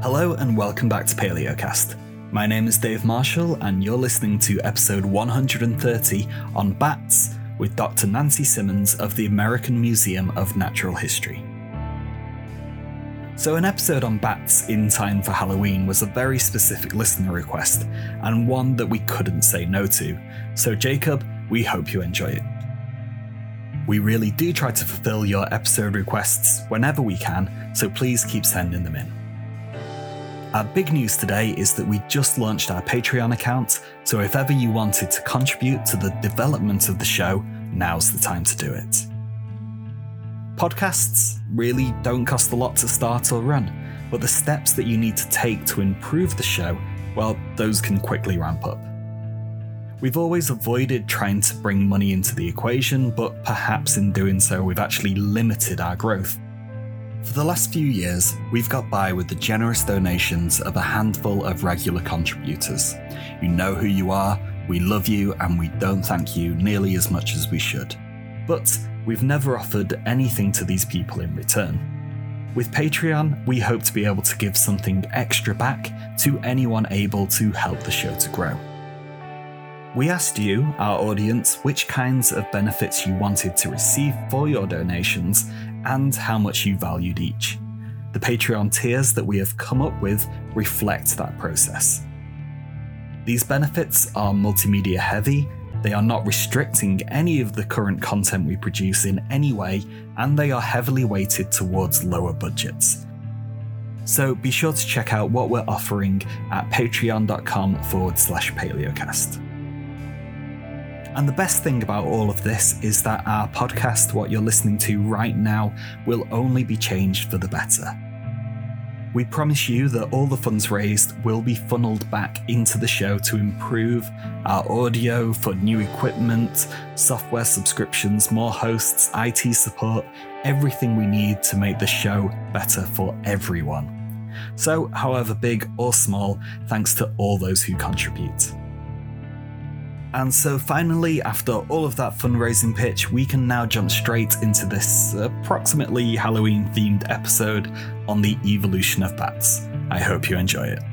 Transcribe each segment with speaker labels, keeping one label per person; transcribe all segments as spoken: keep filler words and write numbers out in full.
Speaker 1: Hello and welcome back to Paleocast. My name is Dave Marshall and you're listening to episode one hundred thirty on bats with Doctor Nancy Simmons of the American Museum of Natural History. So an episode on bats in time for Halloween was a very specific listener request and one that we couldn't say no to. So Jacob, we hope you enjoy it. We really do try to fulfill your episode requests whenever we can, so please keep sending them in. Our big news today is that we just launched our Patreon account, so if ever you wanted to contribute to the development of the show, now's the time to do it. Podcasts really don't cost a lot to start or run, but the steps that you need to take to improve the show, well, those can quickly ramp up. We've always avoided trying to bring money into the equation, but perhaps in doing so we've actually limited our growth. For the last few years, we've got by with the generous donations of a handful of regular contributors. You know who you are, we love you, and we don't thank you nearly as much as we should. But we've never offered anything to these people in return. With Patreon, we hope to be able to give something extra back to anyone able to help the show to grow. We asked you, our audience, which kinds of benefits you wanted to receive for your donations and how much you valued each. The Patreon tiers that we have come up with reflect that process. These benefits are multimedia heavy, they are not restricting any of the current content we produce in any way, and they are heavily weighted towards lower budgets. So be sure to check out what we're offering at patreon.com forward slash paleocast. And the best thing about all of this is that our podcast, what you're listening to right now, will only be changed for the better. We promise you that all the funds raised will be funneled back into the show to improve our audio, for new equipment, software subscriptions, more hosts, I T support, everything we need to make the show better for everyone. So, however big or small, thanks to all those who contribute. And so finally, after all of that fundraising pitch, we can now jump straight into this approximately Halloween-themed episode on the evolution of bats. I hope you enjoy it.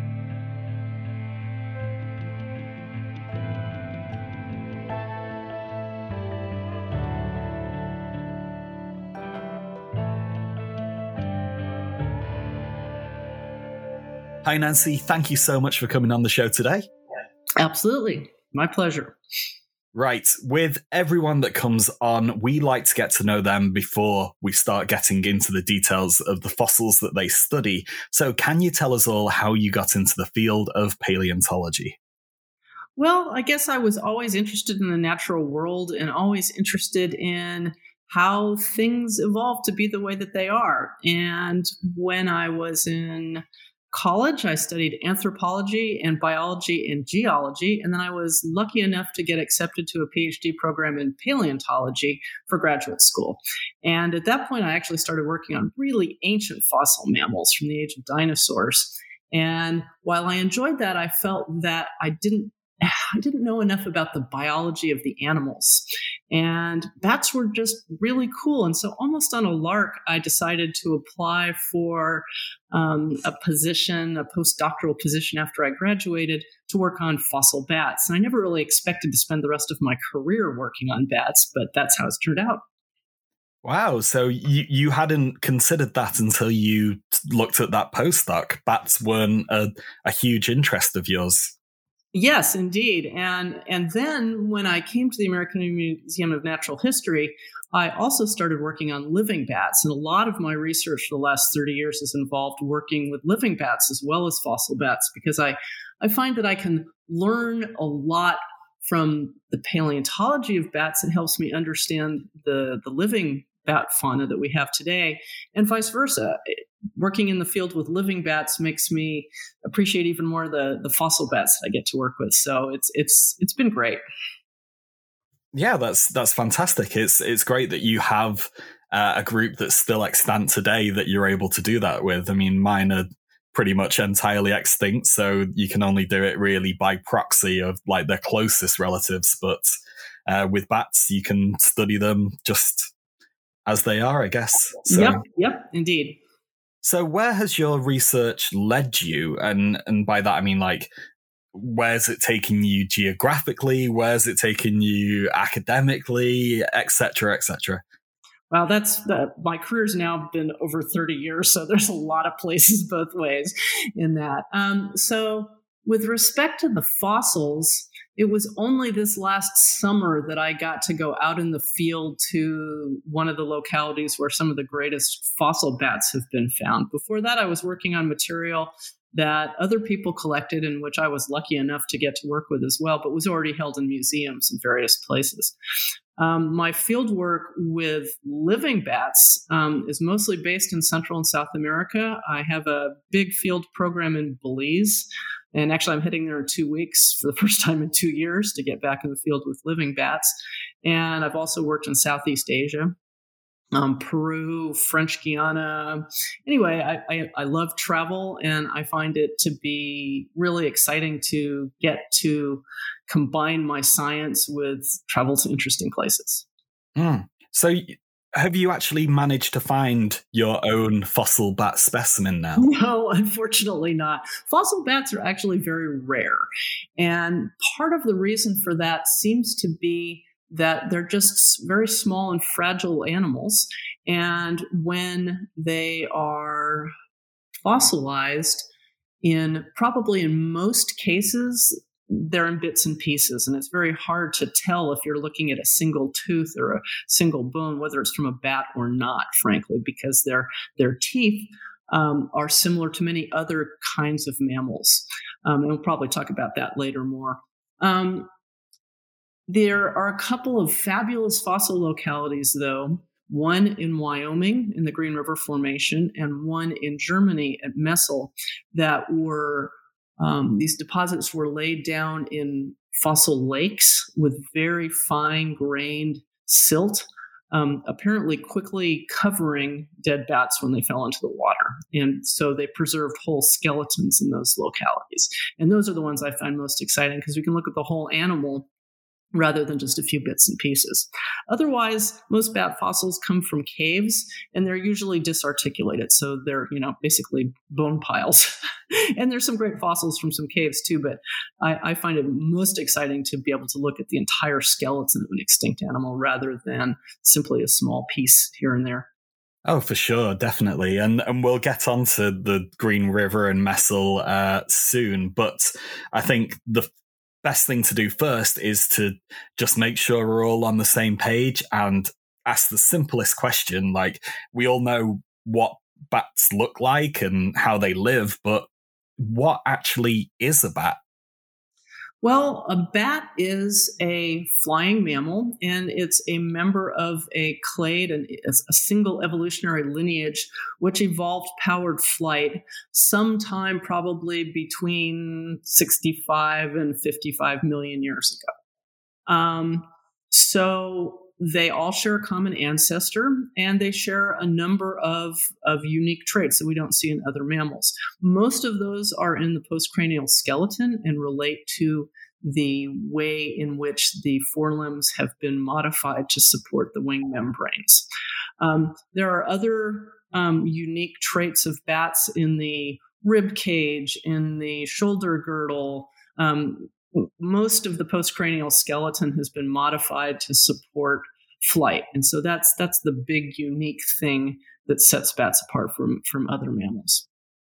Speaker 1: Hi Nancy, thank you so much for coming on the show today.
Speaker 2: Absolutely. My pleasure.
Speaker 1: Right. With everyone that comes on, we like to get to know them before we start getting into the details of the fossils that they study. So can you tell us all how you got into the field of paleontology?
Speaker 2: Well, I guess I was always interested in the natural world and always interested in how things evolved to be the way that they are. And when I was in college, I studied anthropology and biology and geology, and then I was lucky enough to get accepted to a PhD program in paleontology for graduate school. And at that point, I actually started working on really ancient fossil mammals from the age of dinosaurs. And while I enjoyed that, I felt that I didn't I didn't know enough about the biology of the animals. And bats were just really cool. And so almost on a lark, I decided to apply for um, a position, a postdoctoral position after I graduated to work on fossil bats. And I never really expected to spend the rest of my career working on bats, but that's how it's turned out.
Speaker 1: Wow. So you, you hadn't considered that until you looked at that postdoc. Bats weren't a, a huge interest of yours.
Speaker 2: Yes, indeed. And and then when I came to the American Museum of Natural History, I also started working on living bats. And a lot of my research for the last thirty years has involved working with living bats as well as fossil bats, because I, I find that I can learn a lot from the paleontology of bats. It helps me understand the, the living bat fauna that we have today, and vice versa. Working in the field with living bats makes me appreciate even more the, the fossil bats that I get to work with. So it's it's it's been great.
Speaker 1: Yeah, that's that's fantastic. It's it's great that you have uh, a group that's still extant today that you're able to do that with. I mean, mine are pretty much entirely extinct, so you can only do it really by proxy of like their closest relatives. But uh, with bats, you can study them just as they are, I guess. So,
Speaker 2: yep, yep, indeed.
Speaker 1: So where has your research led you? And and by that I mean, like, where's it taking you geographically? Where's it taking you academically, et cetera, et cetera?
Speaker 2: Well, that's the, my career's now been over thirty years, so there's a lot of places both ways in that. Um, so with respect to the fossils, it was only this last summer that I got to go out in the field to one of the localities where some of the greatest fossil bats have been found. Before that, I was working on material that other people collected and which I was lucky enough to get to work with as well, but was already held in museums in various places. Um, my field work with living bats um, is mostly based in Central and South America. I have a big field program in Belize, and actually I'm heading there in two weeks for the first time in two years to get back in the field with living bats. And I've also worked in Southeast Asia. Um, Peru, French Guiana. Anyway, I, I, I love travel, and I find it to be really exciting to get to combine my science with travel to interesting places.
Speaker 1: Mm. So have you actually managed to find your own fossil bat specimen now?
Speaker 2: No, unfortunately not. Fossil bats are actually very rare. And part of the reason for that seems to be that they're just very small and fragile animals. And when they are fossilized, in probably in most cases, they're in bits and pieces. And it's very hard to tell if you're looking at a single tooth or a single bone, whether it's from a bat or not, frankly, because their, their teeth um, are similar to many other kinds of mammals. Um, and we'll probably talk about that later more. Um, There are a couple of fabulous fossil localities, though, one in Wyoming in the Green River Formation and one in Germany at Messel, that were, um, these deposits were laid down in fossil lakes with very fine-grained silt, um, apparently quickly covering dead bats when they fell into the water. And so they preserved whole skeletons in those localities. And those are the ones I find most exciting because we can look at the whole animal rather than just a few bits and pieces. Otherwise, most bat fossils come from caves, and they're usually disarticulated. So they're, you know, basically bone piles. And there's some great fossils from some caves too, but I, I find it most exciting to be able to look at the entire skeleton of an extinct animal rather than simply a small piece here and there.
Speaker 1: Oh, for sure, definitely. And and we'll get onto the Green River and Messel uh, soon, but I think the best thing to do first is to just make sure we're all on the same page and ask the simplest question. Like, we all know what bats look like and how they live, but what actually is a bat?
Speaker 2: Well, a bat is a flying mammal, and it's a member of a clade and a single evolutionary lineage, which evolved powered flight sometime probably between sixty-five and fifty-five million years ago. Um, so they all share a common ancestor, and they share a number of, of unique traits that we don't see in other mammals. Most of those are in the postcranial skeleton and relate to the way in which the forelimbs have been modified to support the wing membranes. Um, there are other um, unique traits of bats in the rib cage, in the shoulder girdle. Um, Most of the postcranial skeleton has been modified to support flight. And so that's that's the big unique thing that sets bats apart from, from other mammals.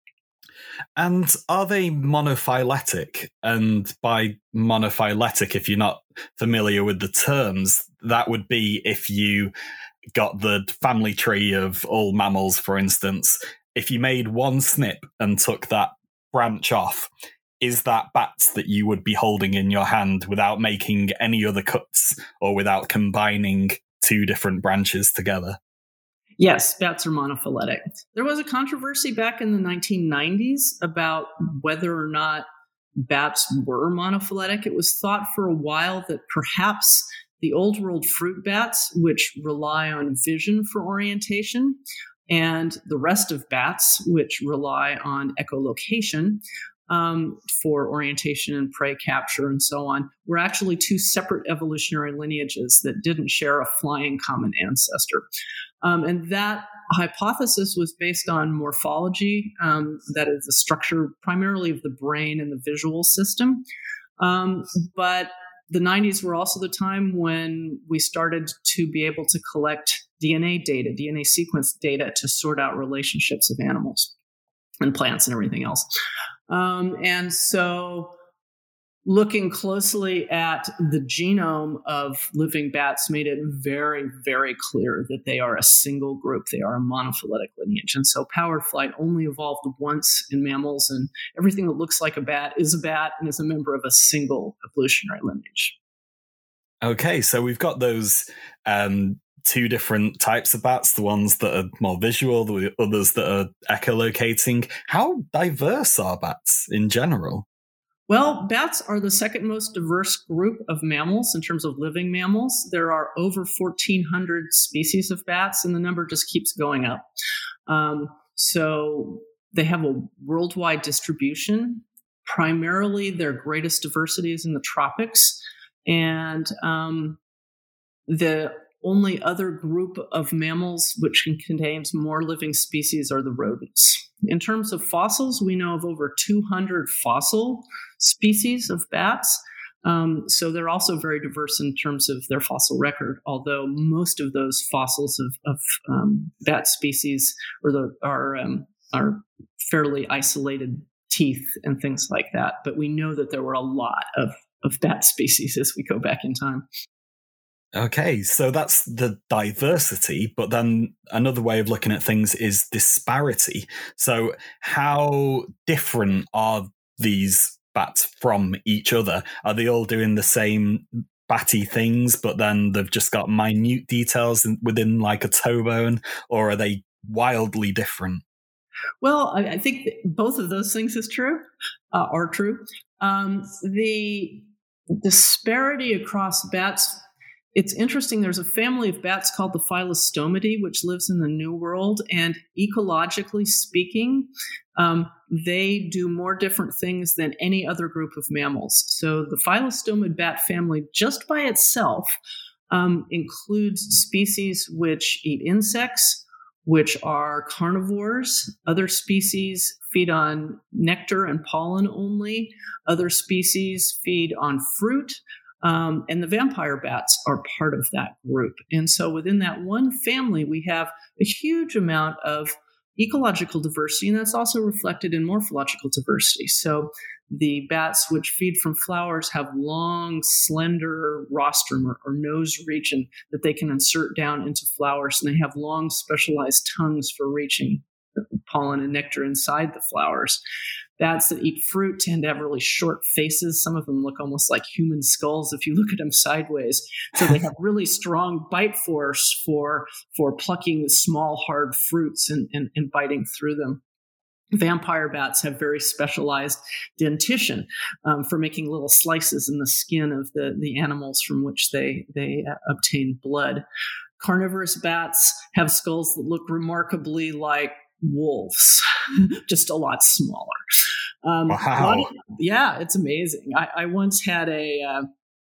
Speaker 1: And are they monophyletic? And by monophyletic, if you're not familiar with the terms, that would be if you got the family tree of all mammals, for instance. If you made one snip and took that branch off, is that bats that you would be holding in your hand without making any other cuts or without combining two different branches together?
Speaker 2: Yes, bats are monophyletic. There was a controversy back in the nineteen nineties about whether or not bats were monophyletic. It was thought for a while that perhaps the old world fruit bats, which rely on vision for orientation, and the rest of bats, which rely on echolocation, Um, for orientation and prey capture and so on, were actually two separate evolutionary lineages that didn't share a flying common ancestor. Um, and that hypothesis was based on morphology, um, that is the structure primarily of the brain and the visual system. Um, but the nineties were also the time when we started to be able to collect D N A data, D N A sequence data to sort out relationships of animals and plants and everything else. Um, and so looking closely at the genome of living bats made it very, very clear that they are a single group. They are a monophyletic lineage. And so powered flight only evolved once in mammals, and everything that looks like a bat is a bat and is a member of a single evolutionary lineage.
Speaker 1: Okay, so we've got those um, two different types of bats, the ones that are more visual, the others that are echolocating. How diverse are bats in general?
Speaker 2: Well, bats are the second most diverse group of mammals in terms of living mammals. There are over fourteen hundred species of bats, and the number just keeps going up. Um, so they have a worldwide distribution. Primarily, their greatest diversity is in the tropics. And um, the only other group of mammals which contains more living species are the rodents. In terms of fossils, we know of over two hundred fossil species of bats. Um, so they're also very diverse in terms of their fossil record, although most of those fossils of, of um, bat species are, the, are, um, are fairly isolated teeth and things like that. But we know that there were a lot of, of bat species as we go back in time.
Speaker 1: Okay, so that's the diversity, but then another way of looking at things is disparity. So how different are these bats from each other? Are they all doing the same batty things, but then they've just got minute details within like a toe bone, or are they wildly different?
Speaker 2: Well, I, I think both of those things is true, uh, are true. Um, the disparity across bats, it's interesting. There's a family of bats called the Phyllostomida, which lives in the New World. And ecologically speaking, um, they do more different things than any other group of mammals. So the Phyllostomid bat family, just by itself, um, includes species which eat insects, which are carnivores. Other species feed on nectar and pollen only. Other species feed on fruit. Um, and the vampire bats are part of that group. And so within that one family, we have a huge amount of ecological diversity, and that's also reflected in morphological diversity. So the bats which feed from flowers have long, slender rostrum or, or nose region that they can insert down into flowers, and they have long, specialized tongues for reaching pollen and nectar inside the flowers. Bats that eat fruit tend to have really short faces. Some of them look almost like human skulls if you look at them sideways. So they have really strong bite force for, for plucking small, hard fruits and, and, and biting through them. Vampire bats have very specialized dentition um, for making little slices in the skin of the, the animals from which they, they uh, obtain blood. Carnivorous bats have skulls that look remarkably like wolves, just a lot smaller. Um,
Speaker 1: wow.
Speaker 2: Of, yeah, it's amazing. I, I once had a, uh,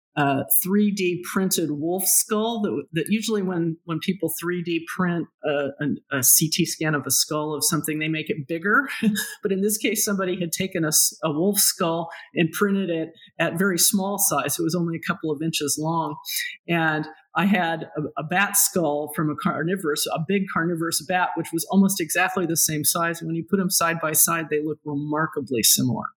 Speaker 2: a three D printed wolf skull that, that usually when, when people three D print a, a, a C T scan of a skull of something, they make it bigger. But in this case, somebody had taken a, a wolf skull and printed it at very small size. It was only a couple of inches long. And I had a, a bat skull from a carnivorous, a big carnivorous bat, which was almost exactly the same size. When you put them side by side, they look remarkably similar.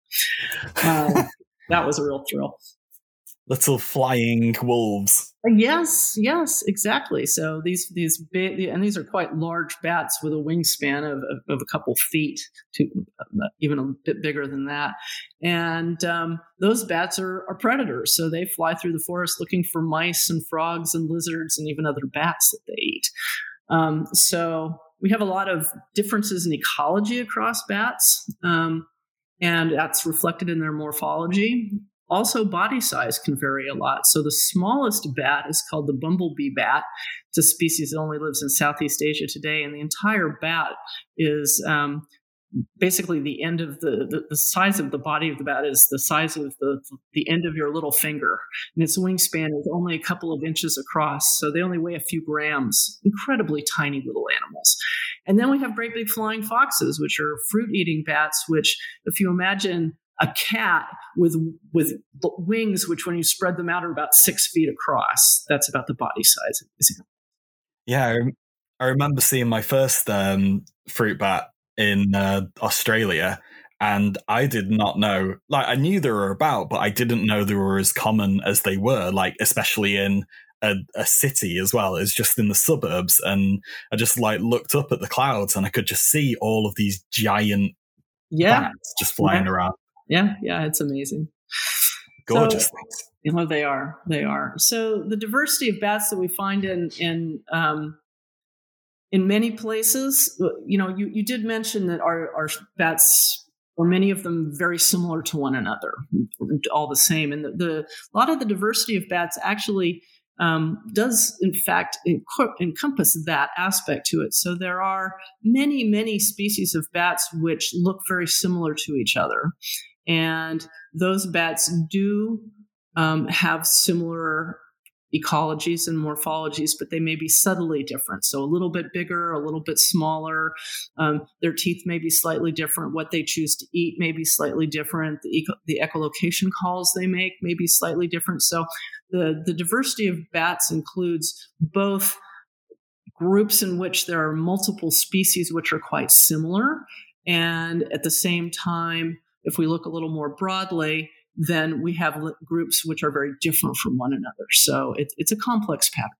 Speaker 2: Uh, that was a real thrill.
Speaker 1: Little flying wolves.
Speaker 2: Yes, yes, exactly. So these these big, and these are quite large bats with a wingspan of, of, of a couple feet, to uh, even a bit bigger than that. And um, those bats are, are predators, so they fly through the forest looking for mice and frogs and lizards and even other bats that they eat. Um, so we have a lot of differences in ecology across bats, um, and that's reflected in their morphology. Also, body size can vary a lot. So the smallest bat is called the bumblebee bat. It's a species that only lives in Southeast Asia today. And the entire bat is um, basically the end of the, the, the size of the body of the bat is the size of the, the end of your little finger. And its wingspan is only a couple of inches across. So they only weigh a few grams, incredibly tiny little animals. And then we have great big flying foxes, which are fruit-eating bats, which if you imagine a cat with with wings, which when you spread them out are about six feet across, that's about the body size.
Speaker 1: Yeah, I, I remember seeing my first um, fruit bat in uh, Australia, and I did not know, like I knew they were about, but I didn't know they were as common as they were, like especially in a, a city as well as just in the suburbs. And I just like looked up at the clouds and I could just see all of these giant
Speaker 2: yeah.
Speaker 1: bats just flying
Speaker 2: yeah.
Speaker 1: around.
Speaker 2: Yeah, yeah, it's amazing.
Speaker 1: Gorgeous
Speaker 2: so,
Speaker 1: things.
Speaker 2: You know, they are, they are. So the diversity of bats that we find in in um, in many places, you know, you, you did mention that our, our bats, or many of them, very similar to one another, all the same. And the, the a lot of the diversity of bats actually um, does, in fact, enc- encompass that aspect to it. So there are many, many species of bats which look very similar to each other. And those bats do um, have similar ecologies and morphologies, but they may be subtly different. So a little bit bigger, a little bit smaller. Um, their teeth may be slightly different. What they choose to eat may be slightly different. The, eco- the echolocation calls they make may be slightly different. So the, the diversity of bats includes both groups in which there are multiple species which are quite similar, and at the same time, if we look a little more broadly, then we have groups which are very different from one another. So it, it's a complex pattern.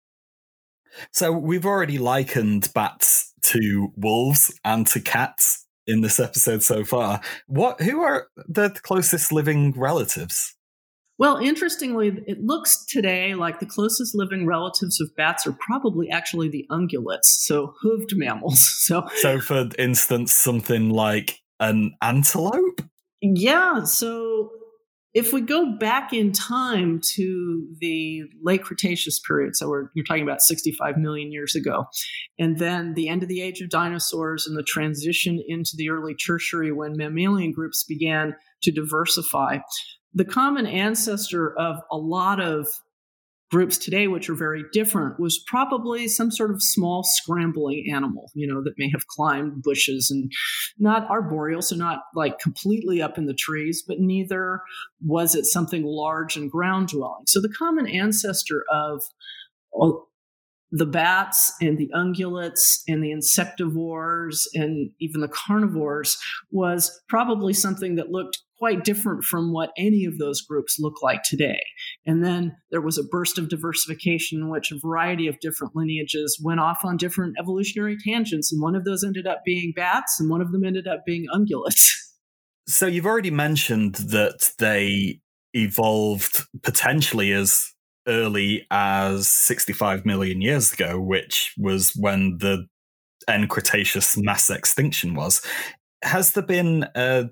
Speaker 1: So we've already likened bats to wolves and to cats in this episode so far. What? Who are the closest living relatives?
Speaker 2: Well, interestingly, it looks today like the closest living relatives of bats are probably actually the ungulates, so hoofed mammals. So,
Speaker 1: so for instance, something like an antelope?
Speaker 2: Yeah. So if we go back in time to the late Cretaceous period, so we're, you're talking about sixty-five million years ago, and then the end of the age of dinosaurs and the transition into the early tertiary when mammalian groups began to diversify, the common ancestor of a lot of groups today, which are very different, was probably some sort of small scrambling animal, you know, that may have climbed bushes and not arboreal, so not like completely up in the trees, but neither was it something large and ground dwelling. So the common ancestor of well, the bats and the ungulates and the insectivores and even the carnivores was probably something that looked quite different from what any of those groups look like today. And then there was a burst of diversification in which a variety of different lineages went off on different evolutionary tangents. And one of those ended up being bats, and one of them ended up being ungulates.
Speaker 1: So you've already mentioned that they evolved potentially as early as sixty-five million years ago, which was when the end Cretaceous mass extinction was. Has there been a,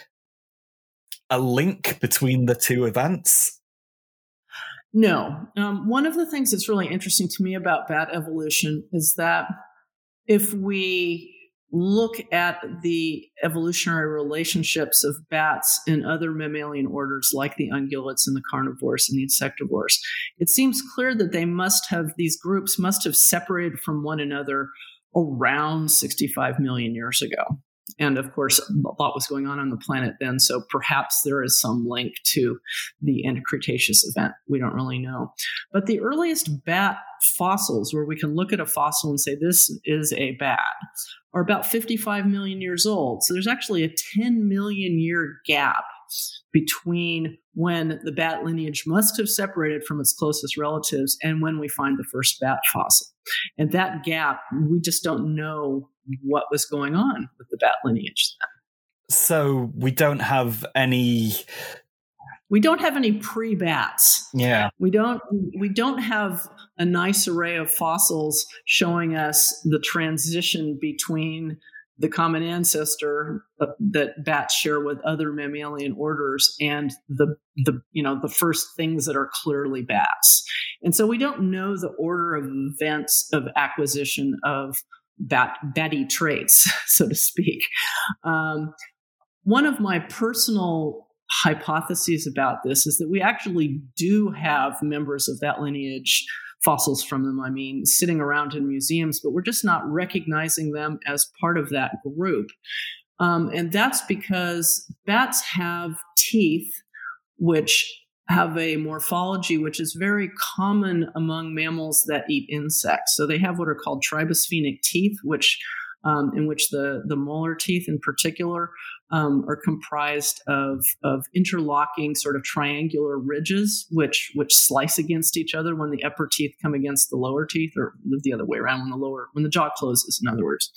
Speaker 1: a link between the two events?
Speaker 2: No. Um, one of the things that's really interesting to me about bat evolution is that if we look at the evolutionary relationships of bats and other mammalian orders like the ungulates and the carnivores and the insectivores, it seems clear that they must have, these groups must have separated from one another around sixty-five million years ago. And of course, a lot was going on on the planet then, so perhaps there is some link to the end Cretaceous event. We don't really know. But the earliest bat fossils, where we can look at a fossil and say this is a bat, are about fifty-five million years old. So there's actually a ten million year gap between when the bat lineage must have separated from its closest relatives and when we find the first bat fossil. And that gap, we just don't know what was going on with the bat lineage then.
Speaker 1: So we don't have any...
Speaker 2: We don't have any pre-bats.
Speaker 1: Yeah.
Speaker 2: We don't we don't have a nice array of fossils showing us the transition between the common ancestor that bats share with other mammalian orders and the the you know the first things that are clearly bats. And so we don't know the order of events of acquisition of bat batty traits, so to speak. Um, one of my personal hypotheses about this is that we actually do have members of that lineage fossils from them, I mean, sitting around in museums, but we're just not recognizing them as part of that group. Um, and that's because bats have teeth which have a morphology which is very common among mammals that eat insects. So they have what are called tribosphenic teeth, which um, in which the, the molar teeth in particular um, are comprised of, of interlocking sort of triangular ridges, which which slice against each other when the upper teeth come against the lower teeth, or the other way around, when the lower when the jaw closes, in other words.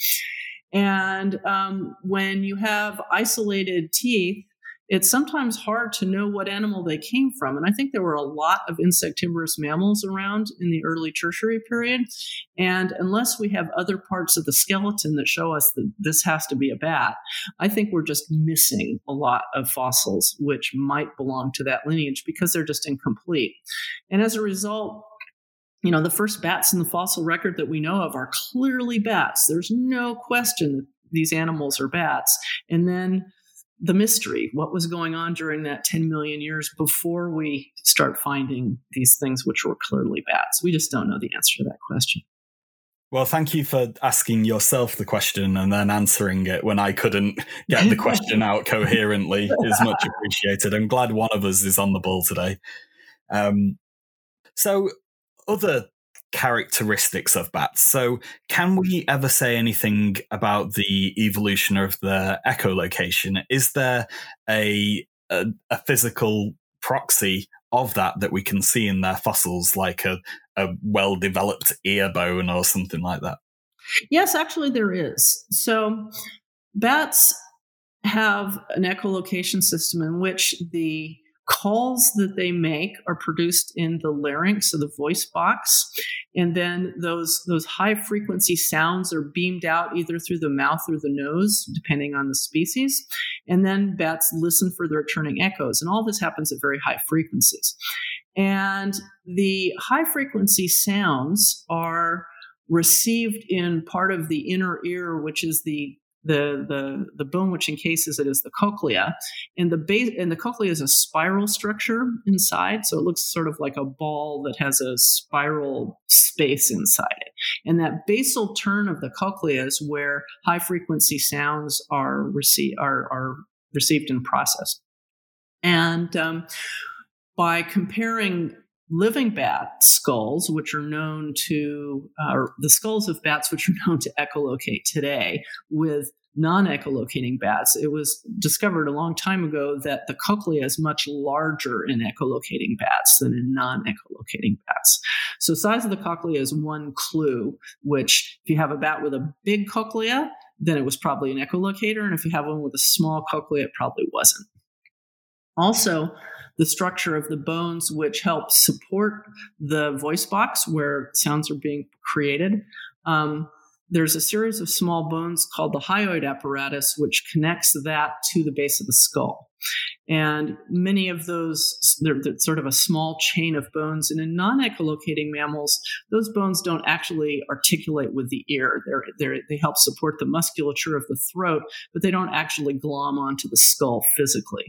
Speaker 2: And um, when you have isolated teeth, it's sometimes hard to know what animal they came from. And I think there were a lot of insectivorous mammals around in the early tertiary period. And unless we have other parts of the skeleton that show us that this has to be a bat, I think we're just missing a lot of fossils which might belong to that lineage because they're just incomplete. And as a result, you know, the first bats in the fossil record that we know of are clearly bats. There's no question that these animals are bats. And then the mystery, what was going on during that ten million years before we start finding these things which were clearly bats? We just don't know the answer to that question.
Speaker 1: Well, thank you for asking yourself the question and then answering it when I couldn't get the question out coherently. Is much appreciated. I'm glad one of us is on the ball today. Um, so other characteristics of bats. So can we ever say anything about the evolution of their echolocation? Is there a, a, a physical proxy of that that we can see in their fossils, like a, a well-developed ear bone or something like that?
Speaker 2: Yes, actually there is. So bats have an echolocation system in which the calls that they make are produced in the larynx, so the voice box, and then those those high frequency sounds are beamed out either through the mouth or the nose, depending on the species, and then bats listen for the returning echoes, and all this happens at very high frequencies. And the high frequency sounds are received in part of the inner ear, which is the The, the the bone which encases it is the cochlea, and the base and the cochlea is a spiral structure inside, so it looks sort of like a ball that has a spiral space inside it. And that basal turn of the cochlea is where high frequency sounds are received are are received and processed. And um, by comparing living bat skulls, which are known to, uh, or the skulls of bats which are known to echolocate today, with non-echolocating bats, it was discovered a long time ago that the cochlea is much larger in echolocating bats than in non-echolocating bats. So size of the cochlea is one clue, which if you have a bat with a big cochlea, then it was probably an echolocator. And if you have one with a small cochlea, it probably wasn't. Also, the structure of the bones which help support the voice box where sounds are being created. Um, there's a series of small bones called the hyoid apparatus, which connects that to the base of the skull. And many of those, they're, they're sort of a small chain of bones. And in non-echolocating mammals, those bones don't actually articulate with the ear. They're, they're, they help support the musculature of the throat, but they don't actually glom onto the skull physically.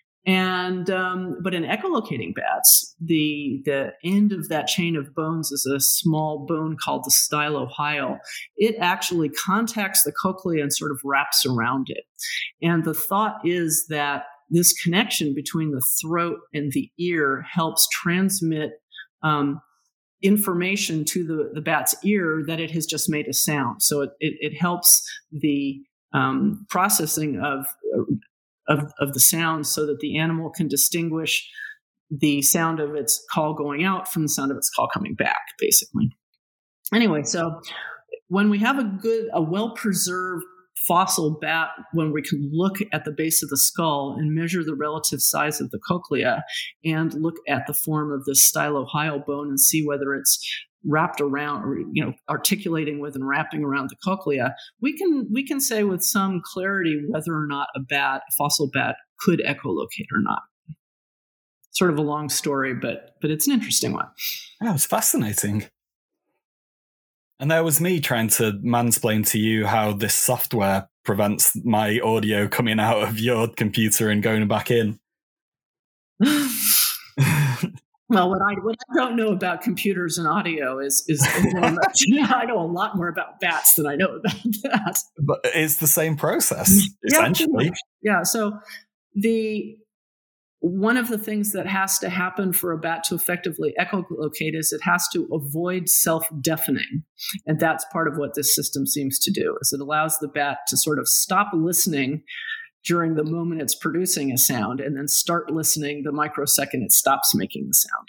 Speaker 2: And um, but in echolocating bats, the the end of that chain of bones is a small bone called the stylohyal. It actually contacts the cochlea and sort of wraps around it. And the thought is that this connection between the throat and the ear helps transmit um, information to the, the bat's ear that it has just made a sound. So it it, it helps the um, processing of uh, Of, of the sound so that the animal can distinguish the sound of its call going out from the sound of its call coming back, basically. Anyway, so when we have a good, a well-preserved fossil bat, when we can look at the base of the skull and measure the relative size of the cochlea and look at the form of the stylohyal bone and see whether it's wrapped around, or you know, articulating with and wrapping around the cochlea, we can we can say with some clarity whether or not a bat, a fossil bat, could echolocate or not. Sort of a long story, but but it's an interesting one.
Speaker 1: That was fascinating. And there was me trying to mansplain to you how this software prevents my audio coming out of your computer and going back in.
Speaker 2: Well, what I what I don't know about computers and audio is is I know a lot more about bats than I know about that.
Speaker 1: But it's the same process, essentially.
Speaker 2: Yeah, yeah. So the one of the things that has to happen for a bat to effectively echolocate is it has to avoid self-deafening. And that's part of what this system seems to do, is it allows the bat to sort of stop listening during the moment it's producing a sound and then start listening the microsecond it stops making the sound.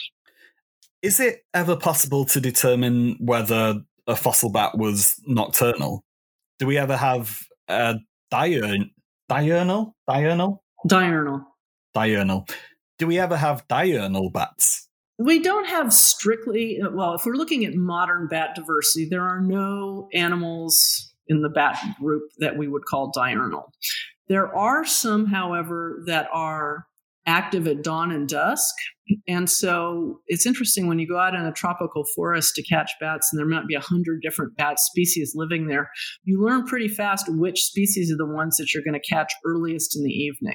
Speaker 1: Is it ever possible to determine whether a fossil bat was nocturnal? Do we ever have a diurn- diurnal? Diurnal?
Speaker 2: Diurnal.
Speaker 1: Diurnal. Do we ever have diurnal bats?
Speaker 2: We don't have strictly, well, if we're looking at modern bat diversity, there are no animals in the bat group that we would call diurnal. There are some, however, that are active at dawn and dusk. And so it's interesting when you go out in a tropical forest to catch bats, and there might be a hundred different bat species living there, you learn pretty fast which species are the ones that you're going to catch earliest in the evening.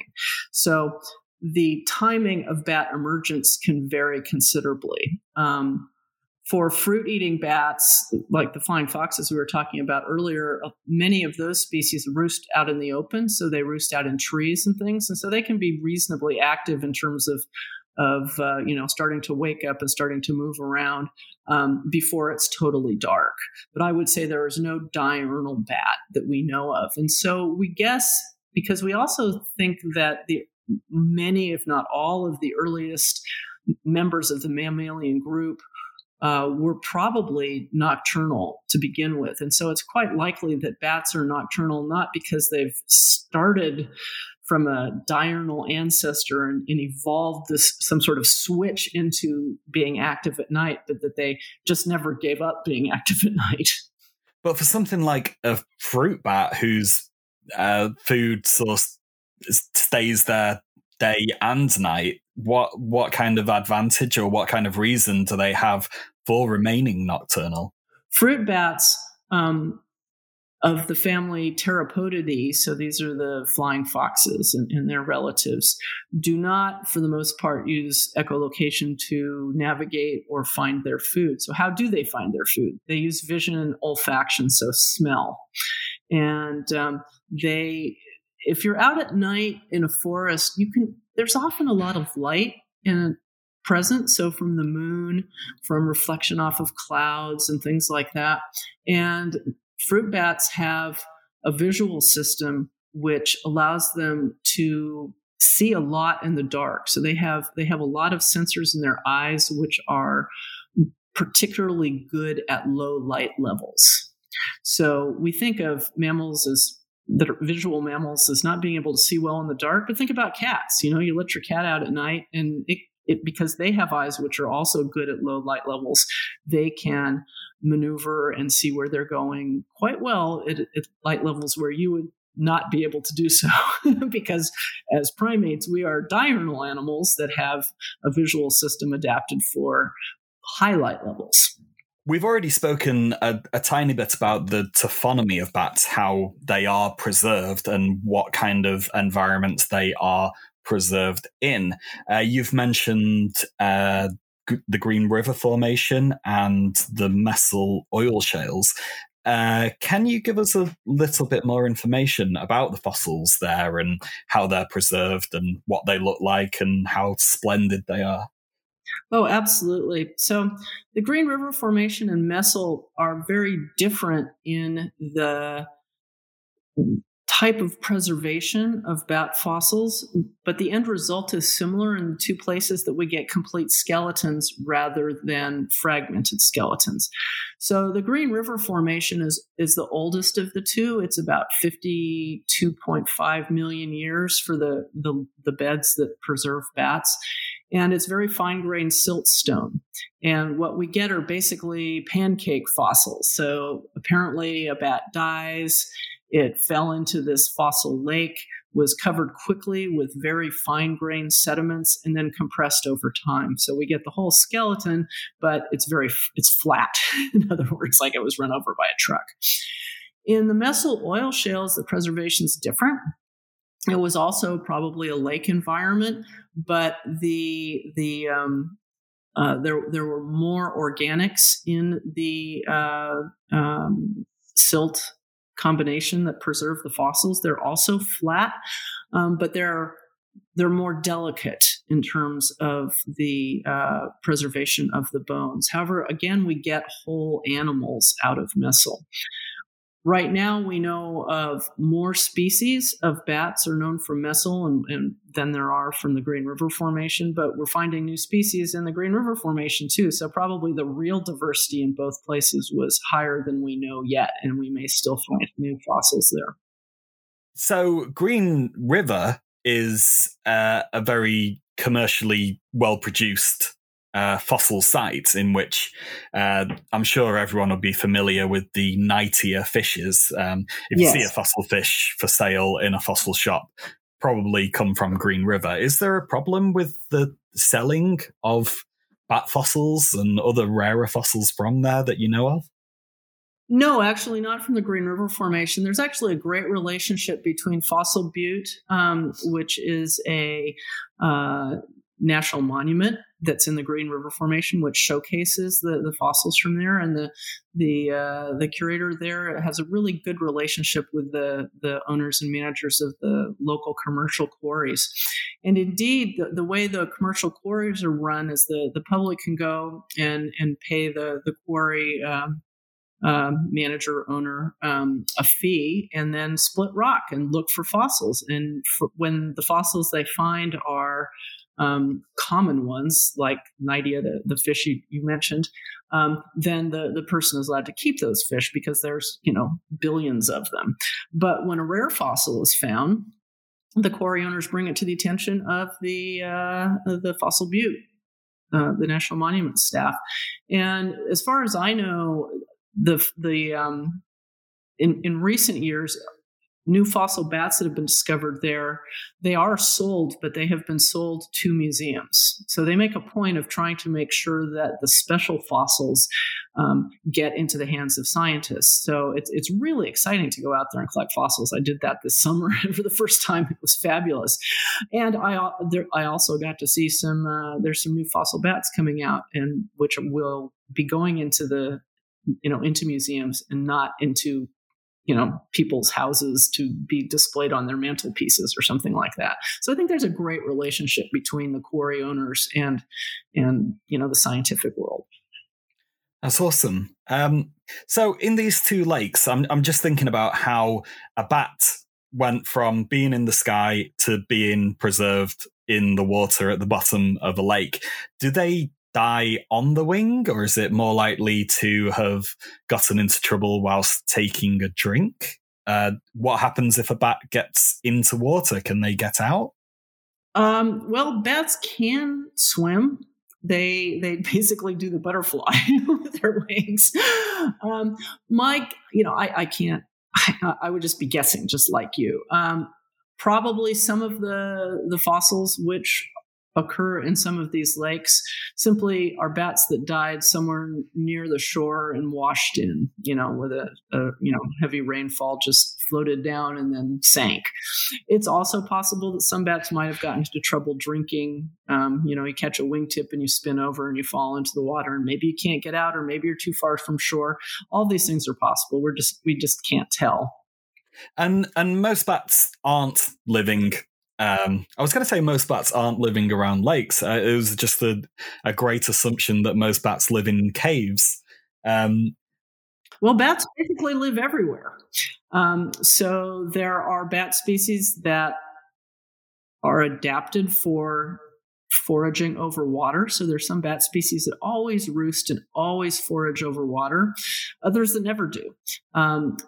Speaker 2: So the timing of bat emergence can vary considerably. Um, For fruit-eating bats, like the flying foxes we were talking about earlier, many of those species roost out in the open, so they roost out in trees and things, and so they can be reasonably active in terms of, of uh, you know, starting to wake up and starting to move around um, before it's totally dark. But I would say there is no diurnal bat that we know of, and so we guess, because we also think that the many, if not all, of the earliest members of the mammalian group Uh, were probably nocturnal to begin with. And so it's quite likely that bats are nocturnal, not because they've started from a diurnal ancestor and, and evolved this some sort of switch into being active at night, but that they just never gave up being active at night.
Speaker 1: But for something like a fruit bat whose uh, food source stays there day and night, what what kind of advantage or what kind of reason do they have for remaining nocturnal?
Speaker 2: Fruit bats um, of the family Pteropodidae, so these are the flying foxes and, and their relatives, do not, for the most part, use echolocation to navigate or find their food. So how do they find their food? They use vision and olfaction, so smell. And um, they... If you're out at night in a forest, you can. There's often a lot of light in present, so from the moon, from reflection off of clouds and things like that. And fruit bats have a visual system which allows them to see a lot in the dark. So they have they have a lot of sensors in their eyes which are particularly good at low light levels. So we think of mammals as that are visual mammals as not being able to see well in the dark, but think about cats. You know, you let your cat out at night, and it, it because they have eyes which are also good at low light levels, they can maneuver and see where they're going quite well at, at light levels where you would not be able to do so. Because as primates, we are diurnal animals that have a visual system adapted for high light levels.
Speaker 1: We've already spoken a, a tiny bit about the taphonomy of bats, how they are preserved and what kind of environments they are preserved in. Uh, you've mentioned uh, g- the Green River Formation and the Messel oil shales. Uh, can you give us a little bit more information about the fossils there and how they're preserved and what they look like and how splendid they are?
Speaker 2: Oh, absolutely. So the Green River Formation and Messel are very different in the type of preservation of bat fossils, but the end result is similar in the two places that we get complete skeletons rather than fragmented skeletons. So the Green River Formation is, is the oldest of the two. It's about fifty-two point five million years for the, the, the beds that preserve bats. And it's very fine-grained siltstone. And what we get are basically pancake fossils. So apparently a bat dies, it fell into this fossil lake, was covered quickly with very fine-grained sediments, and then compressed over time. So we get the whole skeleton, but it's very it's flat. In other words, like it was run over by a truck. In the Messel oil shales, the preservation's different. It was also probably a lake environment, but the the um, uh, there there were more organics in the uh, um, silt combination that preserved the fossils. They're also flat, um, but they're they're more delicate in terms of the uh, preservation of the bones. However, again, we get whole animals out of Messel. Right now, we know of more species of bats are known from Messel and, and than there are from the Green River Formation, but we're finding new species in the Green River Formation too. So probably the real diversity in both places was higher than we know yet, and we may still find new fossils there.
Speaker 1: So Green River is uh, a very commercially well-produced Uh, fossil site in which uh, I'm sure everyone will be familiar with the Knightia fishes. Um, if
Speaker 2: Yes.
Speaker 1: you see a fossil fish for sale in a fossil shop, probably come from Green River. Is there a problem with the selling of bat fossils and other rarer fossils from there that you know of?
Speaker 2: No, actually not from the Green River Formation. There's actually a great relationship between Fossil Butte, um, which is a uh, national monument that's in the Green River Formation, which showcases the, the fossils from there. And the the uh, the curator there has a really good relationship with the, the owners and managers of the local commercial quarries. And indeed, the, the way the commercial quarries are run is the, the public can go and, and pay the, the quarry um, um, manager, owner um, a fee, and then split rock and look for fossils. And for, when the fossils they find are Um, common ones like Knightia, the, the fish you, you mentioned, um, then the, the person is allowed to keep those fish because there's, you know, billions of them. But when a rare fossil is found, the quarry owners bring it to the attention of the uh, the Fossil Butte, uh, the National Monument staff. And as far as I know, the the um, in in recent years, new fossil bats that have been discovered there, they are sold, but they have been sold to museums. So they make a point of trying to make sure that the special fossils um, get into the hands of scientists. So it's it's really exciting to go out there and collect fossils. I did that this summer for the first time. It was fabulous. And I there, I also got to see some, uh, there's some new fossil bats coming out, and which will be going into the, you know, into museums and not into you know, people's houses to be displayed on their mantelpieces or something like that. So I think there's a great relationship between the quarry owners and, and you know, the scientific world.
Speaker 1: That's awesome. Um, so in these two lakes, I'm I'm just thinking about how a bat went from being in the sky to being preserved in the water at the bottom of a lake. Do they die on the wing, or is it more likely to have gotten into trouble whilst taking a drink? Uh, what happens if a bat gets into water? Can they get out?
Speaker 2: Um, well, bats can swim. They they basically do the butterfly with their wings. Um, Mike, you know, I, I can't. I, I would just be guessing, just like you. Um, probably some of the the fossils which occur in some of these lakes simply are bats that died somewhere near the shore and washed in, you know, with a, a you know heavy rainfall, just floated down and then sank. It's also possible that some bats might have gotten into trouble drinking. Um, you know, you catch a wingtip and you spin over and you fall into the water, and maybe you can't get out, or maybe you're too far from shore. All these things are possible. We're just we just can't tell.
Speaker 1: And and most bats aren't living. Um, I was going to say most bats aren't living around lakes. Uh, it was just a, a great assumption that most bats live in caves. Um,
Speaker 2: well, bats basically live everywhere. Um, so there are bat species that are adapted for foraging over water. So there's some bat species that always roost and always forage over water. Others that never do. Um,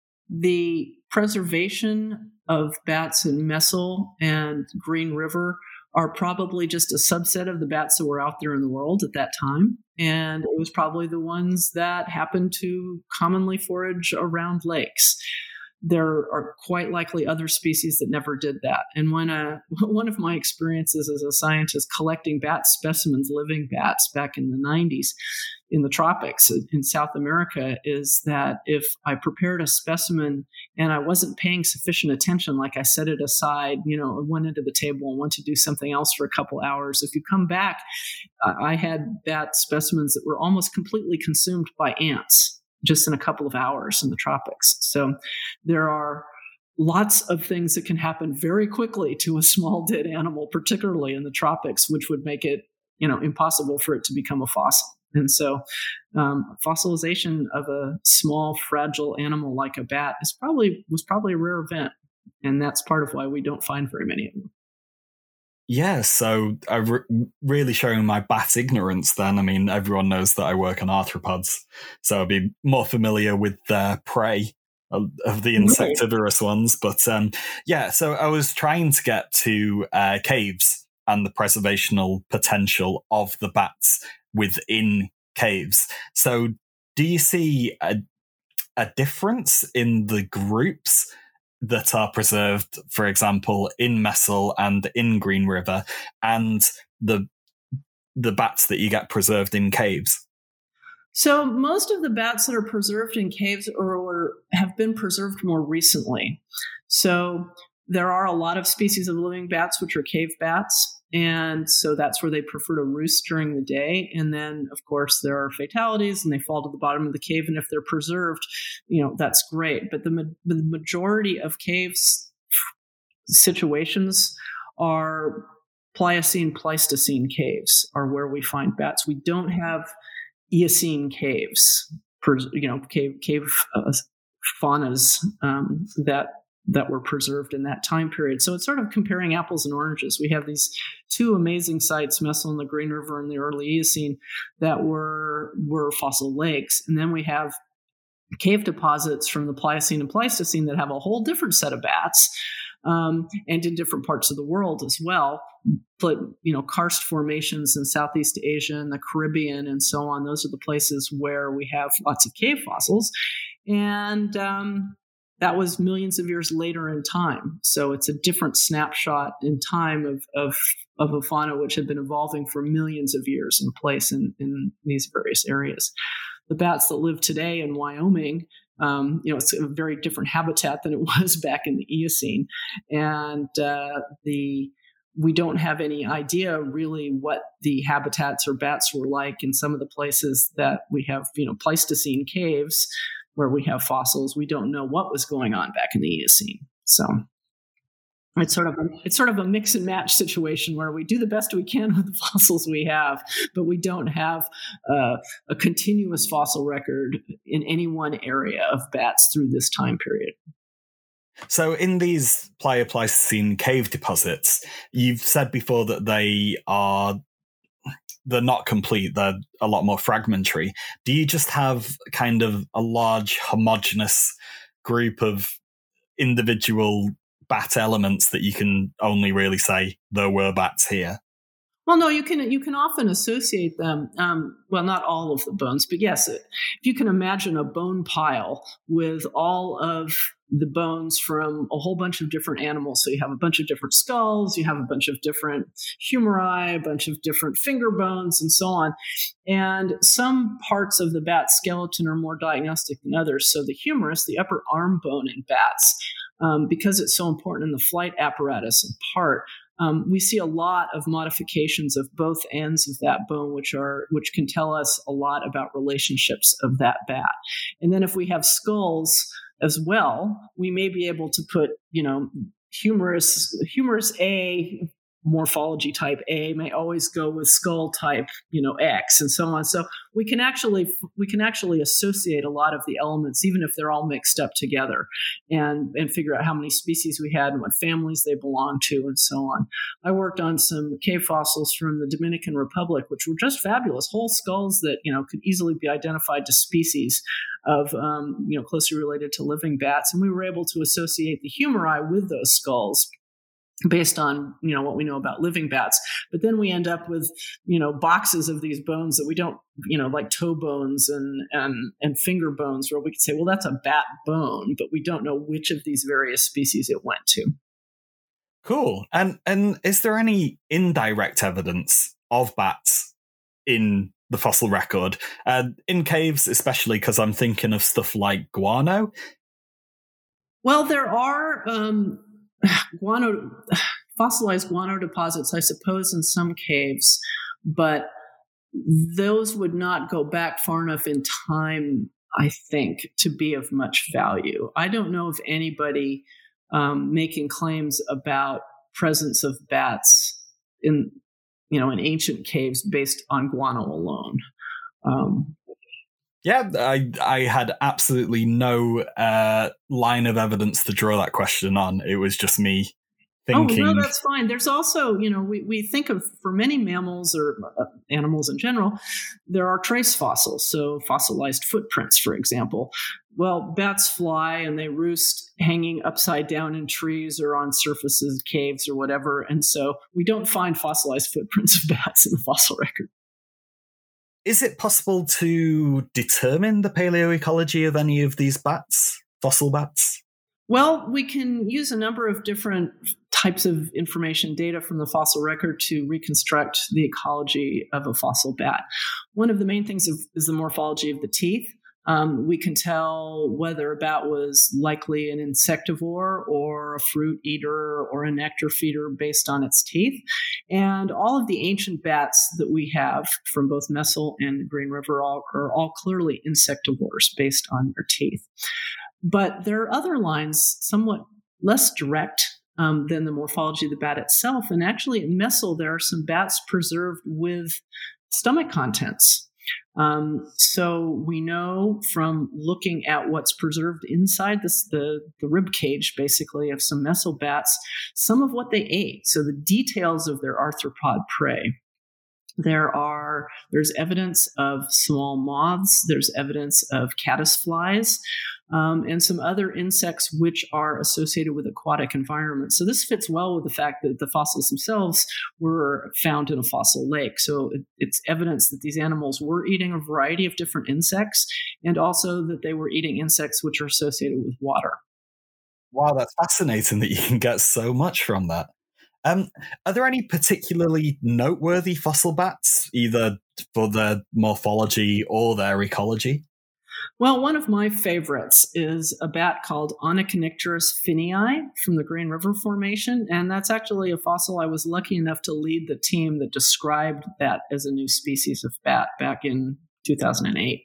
Speaker 2: the preservation of bats in Messel and Green River are probably just a subset of the bats that were out there in the world at that time. And it was probably the ones that happened to commonly forage around lakes. there are quite likely other species that never did that. And when a, one of my experiences as a scientist collecting bat specimens, living bats back in the nineties in the tropics in South America, is that if I prepared a specimen and I wasn't paying sufficient attention, like I set it aside, you know, went into the table and went to do something else for a couple hours, if you come back, I had bat specimens that were almost completely consumed by ants just in a couple of hours in the tropics. So there are lots of things that can happen very quickly to a small dead animal, particularly in the tropics, which would make it, you know, impossible for it to become a fossil. And so um, fossilization of a small, fragile animal like a bat is probably was probably a rare event. And that's part of why we don't find very many of them.
Speaker 1: Yeah, so I'm re- really showing my bat ignorance then. I mean, everyone knows that I work on arthropods, so I'd be more familiar with their prey of, of the insectivorous ones. But um, yeah, so I was trying to get to uh, caves and the preservational potential of the bats within caves. So do you see a, a difference in the groups that are preserved, for example, in Messel and in Green River, and the the bats that you get preserved in caves?
Speaker 2: So most of the bats that are preserved in caves or, or have been preserved more recently. So there are a lot of species of living bats which are cave bats. And so that's where they prefer to roost during the day. And then, of course, there are fatalities and they fall to the bottom of the cave. And if they're preserved, you know, that's great. But the, ma- the majority of caves situations are Pliocene, Pleistocene caves are where we find bats. We don't have Eocene caves, you know, cave, cave uh, faunas um, that that were preserved in that time period. So it's sort of comparing apples and oranges. We have these two amazing sites, Messel and the Green River in the early Eocene, that were were fossil lakes. And then we have cave deposits from the Pliocene and Pleistocene that have a whole different set of bats, um, and in different parts of the world as well. But, you know, karst formations in Southeast Asia and the Caribbean and so on, those are the places where we have lots of cave fossils. And um, that was millions of years later in time. So it's a different snapshot in time of, of, of a fauna which had been evolving for millions of years in place in, in these various areas. The bats that live today in Wyoming, um, you know, it's a very different habitat than it was back in the Eocene. And uh, the we don't have any idea really what the habitats or bats were like in some of the places that we have, you know, Pleistocene caves where we have fossils. We don't know what was going on back in the Eocene. So it's sort of a, it's sort of a mix and match situation where we do the best we can with the fossils we have, but we don't have uh, a continuous fossil record in any one area of bats through this time period.
Speaker 1: So in these Plio-Pleistocene cave deposits, you've said before that they are they're not complete, they're a lot more fragmentary. Do you just have kind of a large homogeneous group of individual bat elements that you can only really say there were bats here?
Speaker 2: Well, no, you can you can often associate them. Um, well, not all of the bones, but yes, if you can imagine a bone pile with all of the bones from a whole bunch of different animals. So you have a bunch of different skulls, you have a bunch of different humeri, a bunch of different finger bones, and so on. And some parts of the bat skeleton are more diagnostic than others. So the humerus, the upper arm bone in bats, um, because it's so important in the flight apparatus and part, Um, we see a lot of modifications of both ends of that bone, which are which can tell us a lot about relationships of that bat. And then if we have skulls as well, we may be able to put, you know, humerus humerus A, morphology type A may always go with skull type, you know, X, and so on. So we can actually we can actually associate a lot of the elements, even if they're all mixed up together, and and figure out how many species we had and what families they belong to, and so on. I worked on some cave fossils from the Dominican Republic, which were just fabulous, whole skulls that, you know, could easily be identified to species of, um, you know, closely related to living bats, and we were able to associate the humeri with those skulls. based on, you know, what we know about living bats. But then we end up with, you know, boxes of these bones that we don't, you know, like toe bones and and and finger bones, where we could say, well, that's a bat bone, but we don't know which of these various species it went to.
Speaker 1: Cool. And and is there any indirect evidence of bats in the fossil record? Uh, in caves, especially, because I'm thinking of stuff like guano.
Speaker 2: Well, there are um, guano, fossilized guano deposits, I suppose, in some caves, but those would not go back far enough in time, I think, to be of much value. I don't know of anybody um, making claims about presence of bats in, you know, in ancient caves based on guano alone. Um,
Speaker 1: Yeah, I I had absolutely no uh, line of evidence to draw that question on. It was just me thinking.
Speaker 2: Oh, no, that's fine. There's also, you know, we, we think of, for many mammals or uh, animals in general, there are trace fossils. So fossilized footprints, for example. Well, bats fly and they roost hanging upside down in trees or on surfaces, caves or whatever. And so we don't find fossilized footprints of bats in the fossil record.
Speaker 1: Is it possible to determine the paleoecology of any of these bats, fossil bats?
Speaker 2: Well, we can use a number of different types of information data from the fossil record to reconstruct the ecology of a fossil bat. One of the main things is the morphology of the teeth. Um, we can tell whether a bat was likely an insectivore or a fruit eater or a nectar feeder based on its teeth. And all of the ancient bats that we have from both Messel and Green River are, are all clearly insectivores based on their teeth. But there are other lines somewhat less direct um, than the morphology of the bat itself. And actually at Messel, there are some bats preserved with stomach contents. Um, so we know from looking at what's preserved inside this, the, the rib cage, basically, of some Messel bats, some of what they ate. So the details of their arthropod prey. There are, there's evidence of small moths, there's evidence of caddisflies, um, and some other insects which are associated with aquatic environments. So this fits well with the fact that the fossils themselves were found in a fossil lake. So it, it's evidence that these animals were eating a variety of different insects, and also that they were eating insects which are associated with water.
Speaker 1: Wow, that's fascinating that you can get so much from that. Um, are there any particularly noteworthy fossil bats, either for their morphology or their ecology?
Speaker 2: Well, one of my favorites is a bat called Onychonycterus finnii from the Green River Formation, and that's actually a fossil I was lucky enough to lead the team that described that as a new species of bat back in two thousand eight.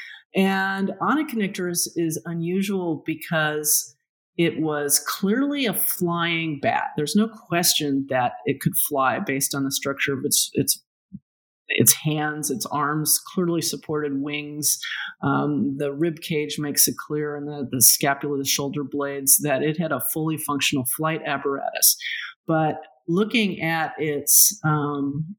Speaker 2: And Onychonycterus is unusual because it was clearly a flying bat. There's no question that it could fly based on the structure of its its its hands, its arms, clearly supported wings. Um, the rib cage makes it clear, and the, the scapula, the shoulder blades, that it had a fully functional flight apparatus. But looking at its um,